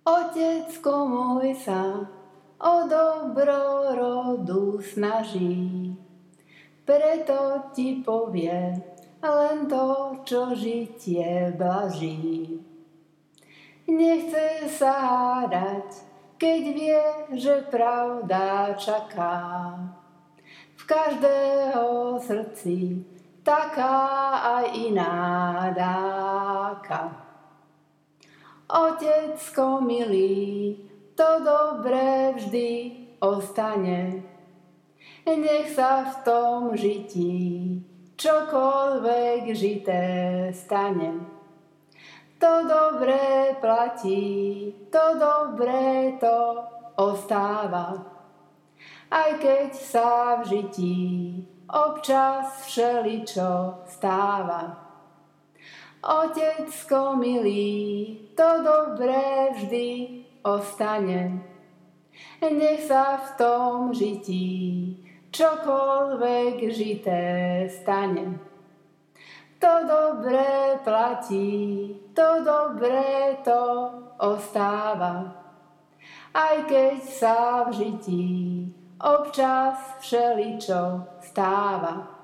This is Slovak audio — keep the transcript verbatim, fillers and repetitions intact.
Otecko môj sa o dobro rodu snaží, preto ti povie len to, čo žitie blaží. Nechce sa hádať, keď vie, že pravda čaká. V každého srdci taká aj iná dáka. Otecko milý, to dobré vždy ostane. Nech sa v tom žití čokoľvek žité stane. To dobré platí, to dobré to ostáva. Aj keď sa v žití občas všeličo stáva. Otecko milý, to dobré vždy ostane. Nech sa v tom žití čokoľvek žité stane. To dobré platí, to dobré to ostáva. Aj keď sa v žití občas všeličo stáva.